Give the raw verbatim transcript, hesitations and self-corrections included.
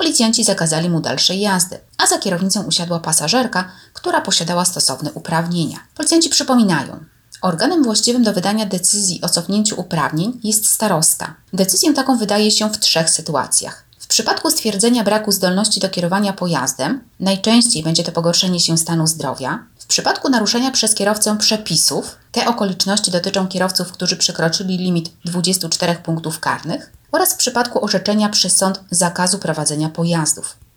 Policjanci zakazali mu dalszej jazdy, a za kierownicą usiadła pasażerka, która posiadała stosowne uprawnienia. Policjanci przypominają, organem właściwym do wydania decyzji o cofnięciu uprawnień jest starosta. Decyzję taką wydaje się w trzech sytuacjach. W przypadku stwierdzenia braku zdolności do kierowania pojazdem, najczęściej będzie to pogorszenie się stanu zdrowia. W przypadku naruszenia przez kierowcę przepisów, te okoliczności dotyczą kierowców, którzy przekroczyli limit dwudziestu czterech punktów karnych, oraz w przypadku orzeczenia przez sąd zakazu prowadzenia pojazdów.